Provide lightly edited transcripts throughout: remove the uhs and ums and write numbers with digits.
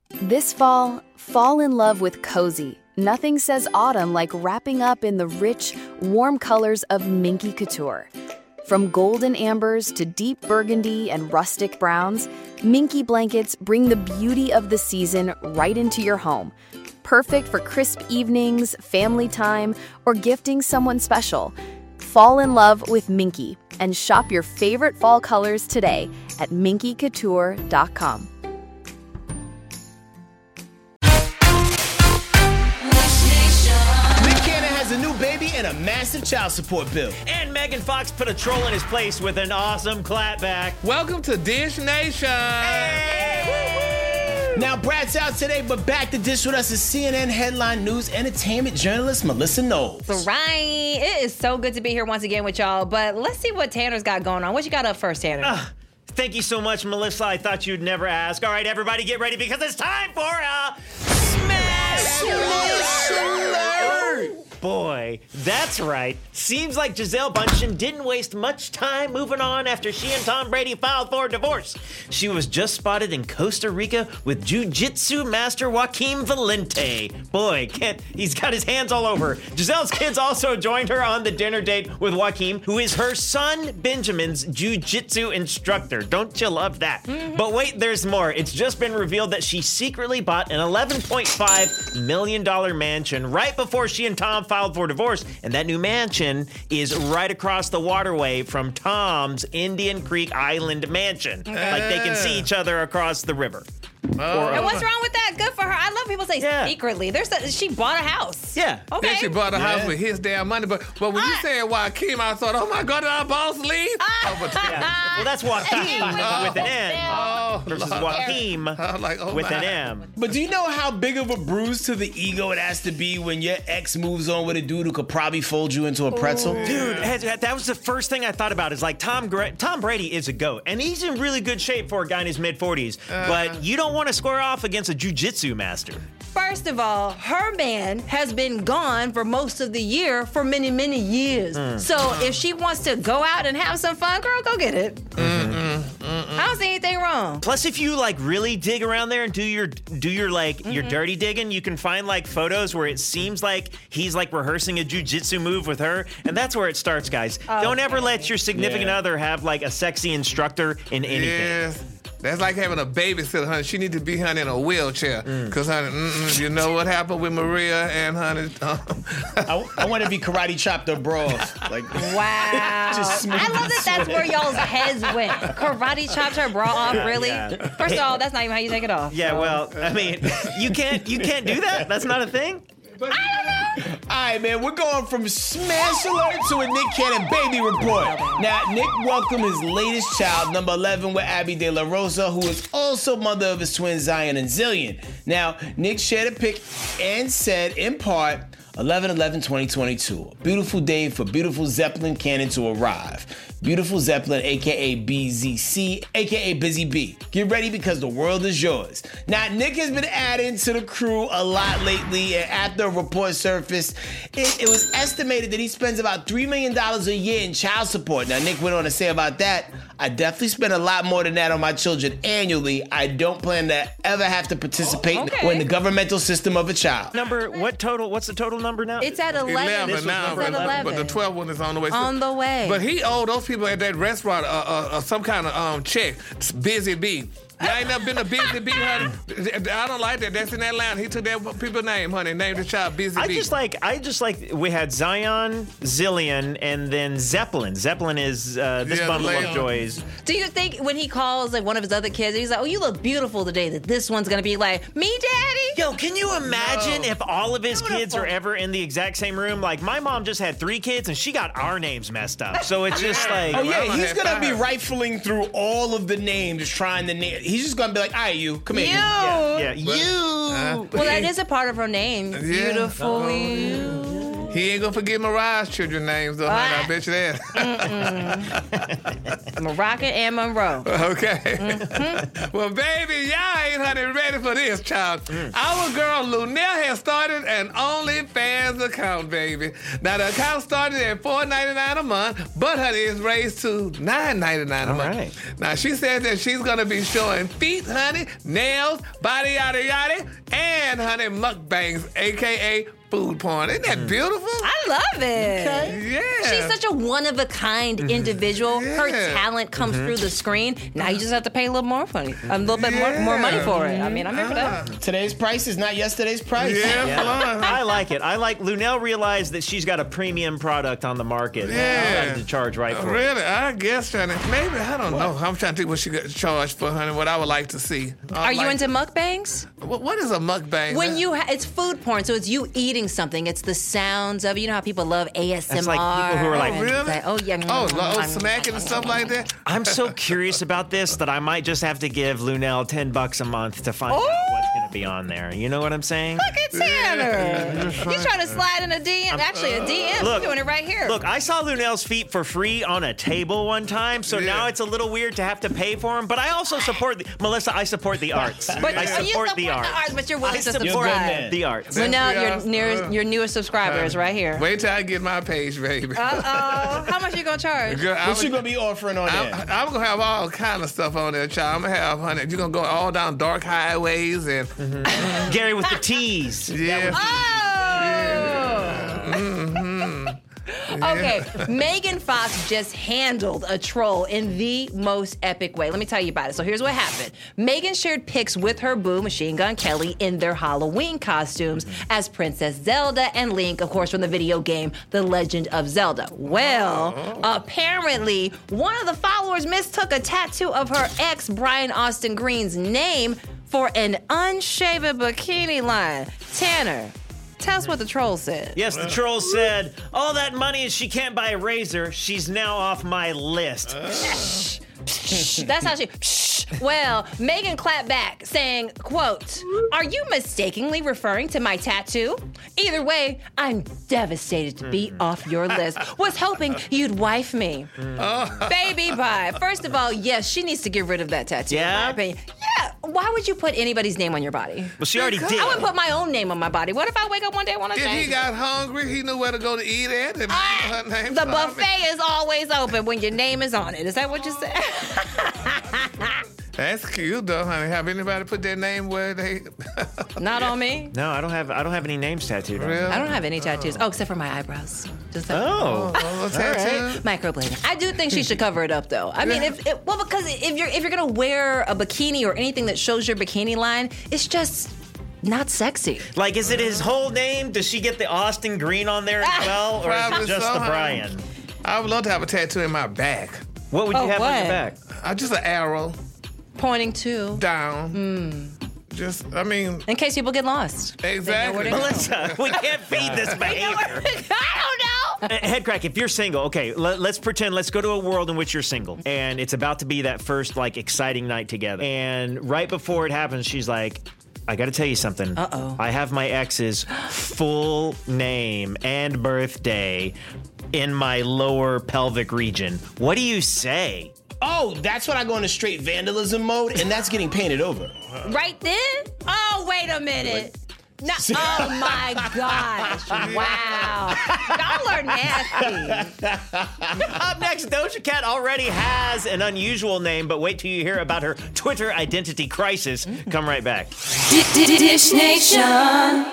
This fall, fall in love with cozy. Nothing says autumn like wrapping up in the rich, warm colors of Minky Couture. From golden ambers to deep burgundy and rustic browns, Minky blankets bring the beauty of the season right into your home. Perfect for crisp evenings, family time, or gifting someone special. Fall in love with Minky and shop your favorite fall colors today at minkycouture.com. A new baby and a massive child support bill. And Megan Fox put a troll in his place with an awesome clapback. Welcome to Dish Nation. Hey! Now, Brad's out today, but back to dish with us is CNN headline news entertainment journalist Melissa Knowles. Right. It is so good to be here once again with y'all, but let's see what Tanner's got going on. What you got up first, Tanner? Thank you so much, Melissa. I thought you'd never ask. All right, everybody get ready because it's time for a Smash Alert! Boy, that's right. Seems like Gisele Bündchen didn't waste much time moving on after she and Tom Brady filed for divorce. She was just spotted in Costa Rica with jiu-jitsu master Joaquim Valente. Boy, he's got his hands all over. Gisele's kids also joined her on the dinner date with Joaquim, who is her son Benjamin's jiu-jitsu instructor. Don't you love that? Mm-hmm. But wait, there's more. It's just been revealed that she secretly bought an $11.5 million mansion right before she and Tom filed for divorce, and that new mansion is right across the waterway from Tom's Indian Creek Island mansion. Like they can see each other across the river. And what's wrong with that? Good for her. I love people say secretly. She bought a house. Yeah. Okay. Then she bought a house with his damn money. But when you said Joaquim, I thought, oh my God, did our boss leave? Well, that's Joaquim with an N versus Joaquim with an M. But do you know how big of a bruise to the ego it has to be when your ex moves on with a dude who could probably fold you into a pretzel? Dude, that was the first thing I thought about is like Tom Brady is a GOAT, and he's in really good shape for a guy in his mid-40s, but you don't want to square off against a jiu-jitsu master. First of all, her man has been gone for most of the year for many, many years. So if she wants to go out and have some fun, girl, go get it. I don't see anything wrong. Plus, if you like really dig around there and do your your dirty digging, you can find like photos where it seems like he's like rehearsing a jiu-jitsu move with her, and that's where it starts, guys. Don't ever let your significant other have like a sexy instructor in anything. Yes. That's like having a babysitter, honey. She needs to be, honey, in a wheelchair. Because, honey, you know what happened with Maria and, honey? I want to be karate chopped her bras. Like, wow. Just I love that that's where y'all's heads went. Karate chopped her bra off, really? Yeah. First of all, that's not even how you take it off. Yeah, well, I mean, you can't do that? That's not a thing? I don't know. All right, man, we're going from Smash Alert to a Nick Cannon baby report. Now, Nick welcomed his latest child, number 11, with Abby De La Rosa, who is also mother of his twins, Zion and Zillion. Now, Nick shared a pic and said, in part, 11/11/2022, a beautiful day for beautiful Zeppelin Cannon to arrive. Beautiful Zeppelin, a.k.a. BZC, a.k.a. Busy B. Get ready because the world is yours. Now, Nick has been adding to the crew a lot lately, and after a report surfaced, it was estimated that he spends about $3 million a year in child support. Now, Nick went on to say about that, I definitely spend a lot more than that on my children annually. I don't plan to ever have to participate in the governmental system of a child. What's the total number now? It's at 11. It's at 11. But the 12 one is on the way. On the way. But he owed those people at that restaurant some kind of check. Busy Bee. You ain't never been a Busy Bee, honey. I don't like that. That's in that line. He took that people's name, honey. Named the child Busy Bee. I just like we had Zion, Zillion, and then Zeppelin. Zeppelin is this bundle of joys. Do you think when he calls like one of his other kids, he's like, "Oh, you look beautiful today," that this one's gonna be like, "Me, Daddy"? Yo, can you imagine if all of his kids are ever in the exact same room? Like my mom just had 3 kids and she got our names messed up. So it's just like, oh yeah, he's gonna be rifling through all of the names, trying to name. He's just gonna be like, all right, you, come here. You. Well, that is a part of her name. Yeah. Beautiful you. He ain't gonna forget Mariah's children's names, though, honey. I bet you that. Moroccan and Monroe. Okay. Well, baby, y'all ain't, honey, ready for this, child. Our girl Lunel has started an OnlyFans account, baby. Now, the account started at $4.99 a month, but, honey, it's raised to $9.99 a month. right. Now, she says that she's gonna be showing feet, honey, nails, body yada yada, and, honey, mukbangs, a.k.a. food porn. Isn't that beautiful? I love it. Yeah. She's such a one-of-a-kind individual. Her talent comes through the screen. Now you just have to pay a little more money. A little bit more money for it. I mean, I'm here for that. Today's price is not yesterday's price. Yeah, I like it. I like Lunel realized that she's got a premium product on the market. Yeah. Decided to charge right for it. Really? I guess, honey. Maybe, I don't know. I'm trying to think what she got charged for, honey, what I would like to see. Are you into mukbangs? What is a mukbang? When it's food porn, so it's you eating something. It's the sounds of, you know how people love ASMR. That's like people who are like, really? Oh, yeah. Smacking and stuff like that? I'm so curious about this that I might just have to give Lunel $10 a month to find out what's going to be on there. You know what I'm saying? Look at Tanner. He's trying to slide in a DM. Actually, a DM. Look, He's doing it right here. Look, I saw Lunel's feet for free on a table one time, so now it's a little weird to have to pay for them. But I also support Melissa. I support the arts. But I support the arts. But you're willing to support subscribe. the arts. So now your newest subscriber is right here. Wait till I get my page, baby. Uh-oh. How much you gonna charge? Girl, What you gonna be offering on there? I'm gonna have all kind of stuff on there, child. I'm gonna have, honey, you're gonna go all down dark highways and Gary with the T's. yeah. Okay, Megan Fox just handled a troll in the most epic way. Let me tell you about it. So here's what happened. Megan shared pics with her boo, Machine Gun Kelly, in their Halloween costumes as Princess Zelda and Link, of course, from the video game The Legend of Zelda. Well, apparently, one of the followers mistook a tattoo of her ex, Brian Austin Green's name for an unshaven bikini line. Tanner, tell us what the troll said. Yes, the troll said, all that money is she can't buy a razor. She's now off my list. That's how she... Well, Megan clapped back, saying, quote, "Are you mistakenly referring to my tattoo? Either way, I'm devastated to be off your list. Was hoping you'd wife me." Baby, bye. First of all, yes, she needs to get rid of that tattoo. Yeah? In my opinion. Yeah. Why would you put anybody's name on your body? Well, she already did. I wouldn't put my own name on my body. What if I wake up one day and want to If change he got hungry, he knew where to go to eat at. And her name the buffet is always open when your name is on it. Is that what you said? That's cute, though, honey. Have anybody put their name where they? Not on me. No, I don't have any names tattooed on me. Really? I don't have any tattoos. Oh, except for my eyebrows. Just Oh. Tattoo? microblading. I do think she should cover it up, though. I mean, because if you're gonna wear a bikini or anything that shows your bikini line, it's just not sexy. Like, is it his whole name? Does she get the Austin Green on there as well? Or is Probably it just so, the honey. Brian? I would love to have a tattoo in my back. What would you Oh, have on what? your back? Just an arrow Pointing to, down. Just, I mean, in case people get lost. exactly. Melissa, we can't feed this behavior. I don't know. Headcrack, if you're single, okay, let's pretend, let's go to a world in which you're single. And it's about to be that first, like, exciting night together. And right before it happens, she's like, I gotta tell you something. Uh-oh. I have my ex's full name and birthday in my lower pelvic region. What do you say? Oh, that's when I go into straight vandalism mode, and that's getting painted over. Right then? Oh, wait a minute. No, oh my gosh. Wow. Y'all are nasty. Up next, Doja Cat already has an unusual name, but wait till you hear about her Twitter identity crisis. Come right back. Dish Nation.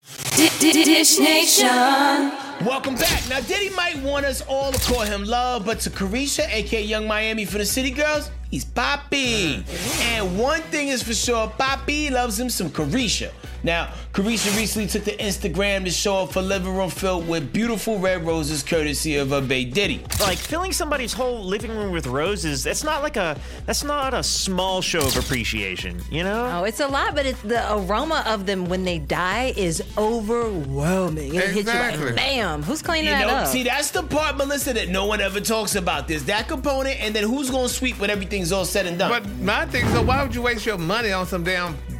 Dish Nation. Welcome back. Now, Diddy might want us all to call him love, but to Carisha, aka Young Miami for the City Girls, he's Poppy. And one thing is for sure, Poppy loves him some Carisha. Now, Carisha recently took to Instagram to show up for living room filled with beautiful red roses courtesy of her bae Diddy. Like, filling somebody's whole living room with roses, that's not a small show of appreciation, you know? Oh, it's a lot, but it's the aroma of them when they die is overwhelming. It hits you Exactly. like, bam, who's cleaning You that know, up? see, that's the part, Melissa, that no one ever talks about. There's that component, and then who's gonna sweep when everything's all said and done? But my thing is, so why would you waste your money on some damn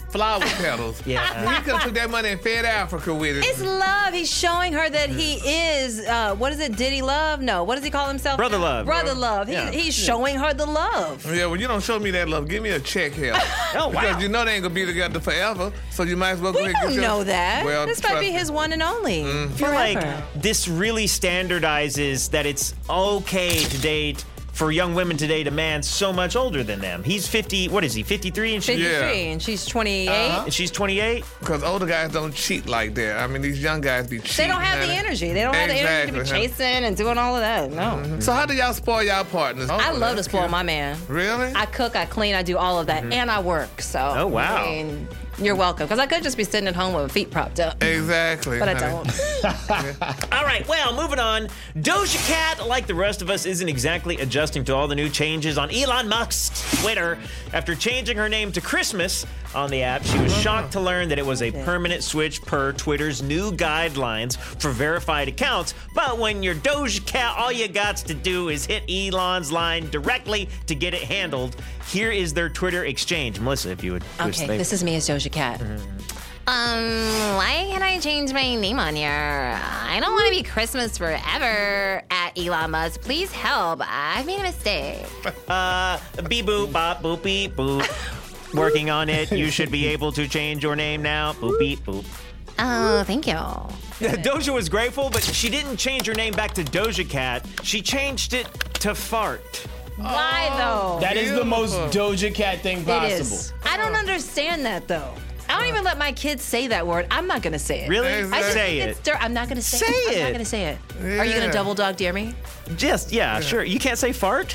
flower petals. Yeah. He could have took that money and fed Africa with it. It's love. He's showing her that he is, what is it, Diddy Love? No, what does he call himself? Brother Love. Brother Love. Yeah. He's showing her the love. Yeah, well, you don't show me that love. Give me a check here. Oh, wow. Because you know they ain't going to be together forever, so you might as well go We ahead and don't get your... know that. Well, This might be trust his me. one and only. I feel like Forever. this really standardizes that it's okay to date for young women today to man so much older than them. He's 50, what is he, 53? And, 53, Yeah. and she's 28. and she's 28? Because older guys don't cheat like that. I mean, these young guys be cheating. They don't have the honey. energy. They don't have the energy to be Exactly, huh? chasing and doing all of that. No. So how do y'all spoil y'all partners? I love to that's spoil cute. my man. Really? I cook, I clean, I do all of that, and I work. So, Oh, wow. I mean, you're welcome. Because I could just be sitting at home with my feet propped up. Exactly. But I honey. don't. All right, well, moving on. Doja Cat, like the rest of us, isn't exactly adjusting to all the new changes on Elon Musk's Twitter. After changing her name to Christmas on the app, she was shocked to learn that it was a permanent switch per Twitter's new guidelines for verified accounts. But when you're Doja Cat, all you got to do is hit Elon's line directly to get it handled. Here is their Twitter exchange. Melissa, if you would. Okay, this is me as Doja Cat. Why can't I change my name on here? I don't want to be Christmas forever at Elon Musk. Please help. I've made a mistake. Beep boop bop boop beep boop. Working on it. You should be able to change your name now. Boop beep boop. Oh, thank you. Doja was grateful, but she didn't change her name back to Doja Cat. She changed it to Fart. Why, though? That is the most Doja Cat thing It possible. is. I don't understand that, though. I don't even let my kids say that word. I'm not going to say it. Really? Exactly. I just Say think it's it. dirt. I'm not going to say, Say it. I'm not it. going to say it. Are you going Yeah. to double dog dare me? Just, yeah, sure. You can't say fart?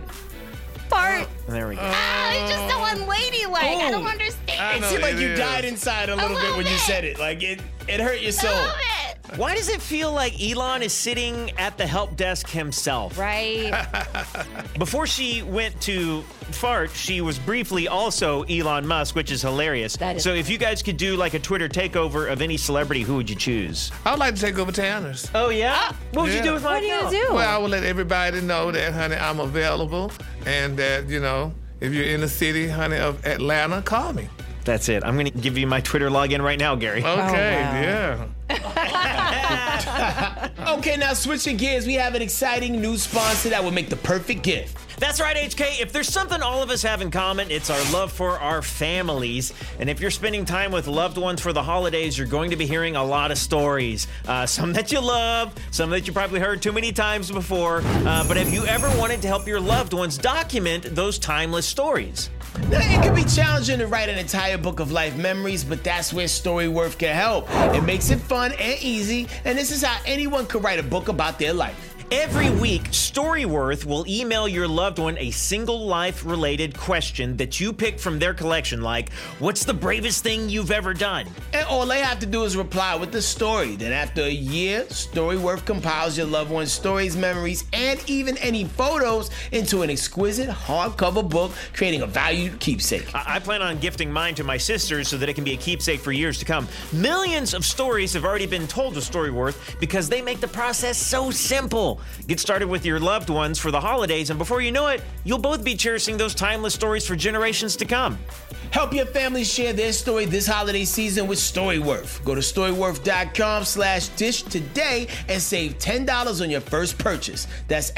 Fart. There we go. It's just so unladylike. I don't understand. I It know seemed like it you is. died inside a little bit little when you bit. said it. Like it hurt your soul. Love it. Why does it feel like Elon is sitting at the help desk himself? Right. Before she went to Fart, she was briefly also Elon Musk, which is hilarious. That is So if you guys could do like a Twitter takeover of any celebrity, who would you choose? I would like to take over Tanner's. Oh, yeah? What would you Yeah. do with my What are you account? going to do? Well, I will let everybody know that, honey, I'm available and that, you know, if you're in the city, honey, of Atlanta, call me. That's it. I'm going to give you my Twitter login right now, Gary. Okay, wow. yeah. Okay, now switching gears, we have an exciting new sponsor that would make the perfect gift. That's right, HK. If there's something all of us have in common, it's our love for our families. And if you're spending time with loved ones for the holidays, you're going to be hearing a lot of stories. Some that you love, some that you probably heard too many times before. But have you ever wanted to help your loved ones document those timeless stories? Now, it can be challenging to write an entire book of life memories, but that's where Storyworth can help. It makes it fun and easy, and this is how anyone could write a book about their life. Every week, Storyworth will email your loved one a single life-related question that you pick from their collection, like, what's the bravest thing you've ever done? And all they have to do is reply with the story. Then after a year, Storyworth compiles your loved one's stories, memories, and even any photos into an exquisite hardcover book, creating a valued keepsake. I plan on gifting mine to my sisters so that it can be a keepsake for years to come. Millions of stories have already been told to Storyworth because they make the process so simple. Get started with your loved ones for the holidays, and before you know it, you'll both be cherishing those timeless stories for generations to come. Help your family share their story this holiday season with Storyworth. Go to storyworth.com/dish today and save $10 on your first purchase. That's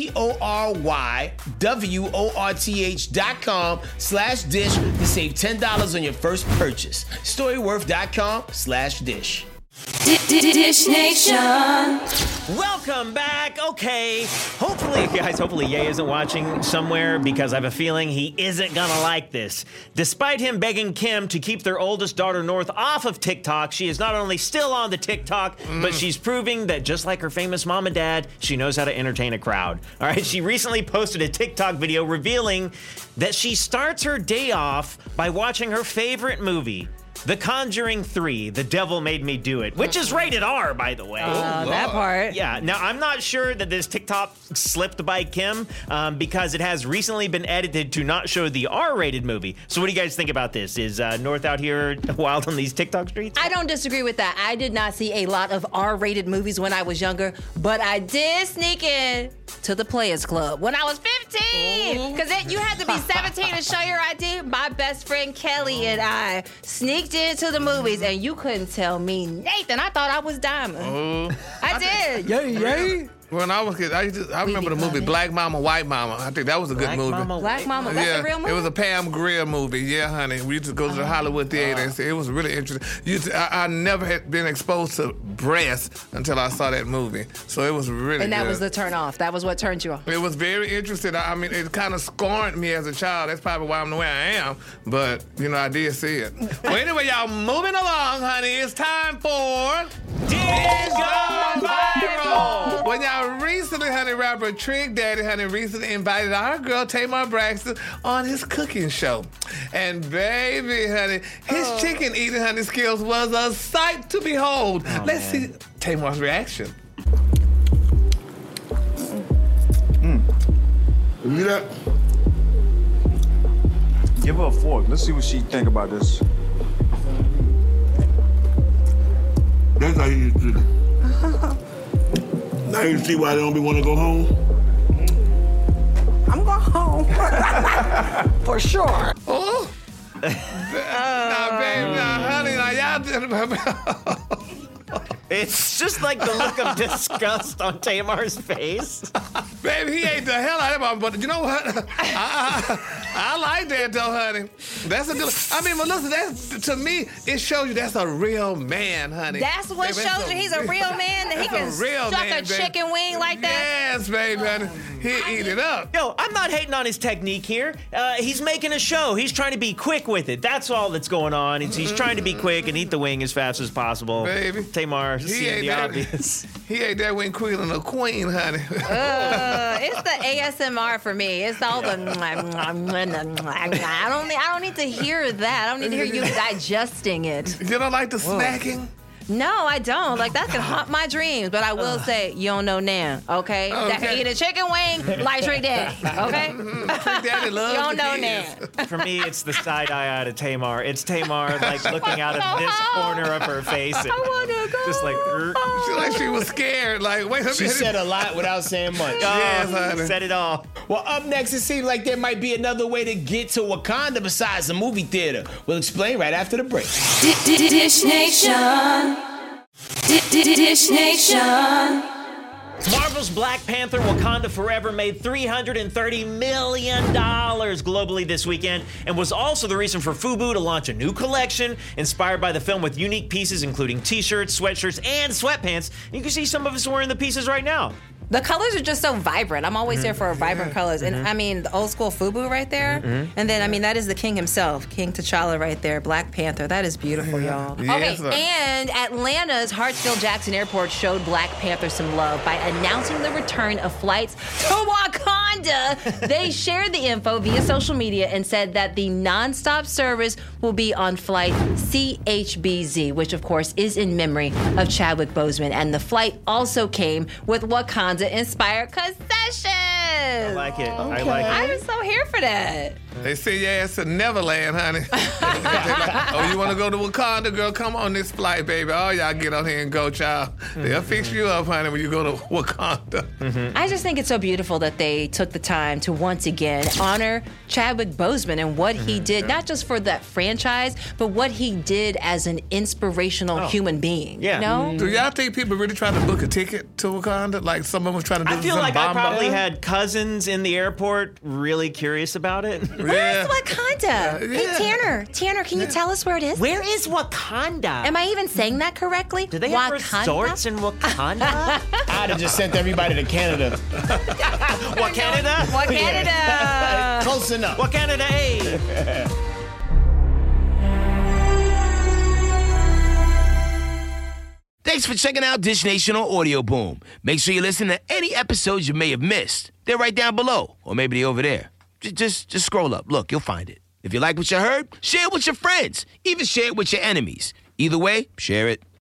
STORYWORTH.com/dish to save $10 on your first purchase. Storyworth.com/dish. Dish Nation. Welcome back. Okay. Hopefully Ye isn't watching somewhere because I have a feeling he isn't gonna like this. Despite him begging Kim to keep their oldest daughter North off of TikTok, she is not only still on the TikTok, but she's proving that just like her famous mom and dad, she knows how to entertain a crowd. All right, she recently posted a TikTok video revealing that she starts her day off by watching her favorite movie, The Conjuring 3, The Devil Made Me Do It, which is rated R, by the way. That part. Yeah, now I'm not sure that this TikTok slipped by Kim because it has recently been edited to not show the R-rated movie. So what do you guys think about this? Is North out here wild on these TikTok streets? I don't disagree with that. I did not see a lot of R-rated movies when I was younger, but I did sneak in to the Players Club when I was 15. Because you had to be 17 to show your ID. My best friend Kelly and I sneaked into the movies, and you couldn't tell me Nathan. I thought I was Diamond. I did. Yay. When I was a kid, I remember the movie Black Mama, White Mama. I think that was a good movie. Black Mama, that's a real movie? It was a Pam Grier movie. Yeah, honey. We used to go to the Hollywood Theater and see. It was really interesting. I never had been exposed to breasts until I saw that movie. So it was really And that good. was the turn off. That was what turned you off. It was very interesting. I mean, it kind of scorned me as a child. That's probably why I'm the way I am. But, I did see it. Well, anyway, y'all, moving along, honey. It's time for... Dish Gone Viral! Well, y'all, recently, honey, rapper Trick Daddy, honey, recently invited our girl Tamar Braxton on his cooking show. And baby, honey, his chicken eating, honey, skills was a sight to behold. Let's see Tamar's reaction. You see that? Give her a fork. Let's see what she think about this. That's how you do it. Now you see why they don't be want to go home? I'm going home. For sure. Oh. Now, baby, honey, y'all... It's just like the look of disgust on Tamar's face. Baby, he ate the hell out of him, but you know what? I like that though, honey. That's a good. I mean, Melissa, that's to me, it shows you that's a real man, honey. That's what Baby, shows you he's a real man, that he can suck a chicken wing like that. Yes, baby, honey. He'll eat it up. Yo, I'm not hating on his technique here. He's making a show. He's trying to be quick with it. That's all that's going on. He's trying to be quick and eat the wing as fast as possible. Baby. Tamar, seeing the obvious. He ate that wing queen and a queen, honey. It's the ASMR for me. It's all the. I don't need to hear that. I don't need to hear you digesting it. You don't like the snacking? No, I don't. Like, that can haunt my dreams. But I will say, you don't know now, okay? That can eat a chicken wing like Trick Daddy, okay? Trick Daddy loves You don't the know kids. now. For me, it's the side eye out of Tamar. It's Tamar, like, looking out of this corner of her face. And I want to go. just like, She like she was scared. Like, wait a minute. She said a lot without saying much. Yes, honey. said it all. Well, up next, it seems like there might be another way to get to Wakanda besides the movie theater. We'll explain right after the break. Dish Nation. Dish Nation. Marvel's Black Panther Wakanda Forever made $330 million globally this weekend and was also the reason for FUBU to launch a new collection inspired by the film with unique pieces including t-shirts, sweatshirts, and sweatpants. And you can see some of us wearing the pieces right now. The colors are just so vibrant. I'm always here for vibrant colors. And I mean, the old school FUBU right there. And then, I mean, that is the king himself, King T'Challa right there, Black Panther. That is beautiful, y'all. Yes, okay, and Atlanta's Hartsfield-Jackson Airport showed Black Panther some love by announcing the return of flights to Wakanda. They shared the info via social media and said that the nonstop service will be on flight CHBZ, which of course is in memory of Chadwick Boseman. And the flight also came with Wakanda-inspired concessions. I like it. I like it. I'm so here for that. They send your ass to Neverland, honey. Oh, you want to go to Wakanda, girl? Come on this flight, baby. Oh, y'all get on here and go, child. They'll fix you up, honey, when you go to Wakanda. I just think it's so beautiful that they took the time to once again honor Chadwick Boseman and what he did, not just for that franchise, but what he did as an inspirational human being. Yeah. You know? Do y'all think people really trying to book a ticket to Wakanda? Like someone was trying to do I feel like I probably had cousins in the airport really curious about it. Where's Wakanda? Hey, Tanner, can you tell us where it is? Where is Wakanda? Am I even saying that correctly? Do they have resorts in Wakanda? I'd have just sent everybody to Canada. What, Canada? What Canada? Close enough. What, Canada? Hey. Thanks for checking out Dish Nation on Audio Boom. Make sure you listen to any episodes you may have missed. They're right down below, or maybe they're over there. Just scroll up. Look, you'll find it. If you like what you heard, share it with your friends. Even share it with your enemies. Either way, share it.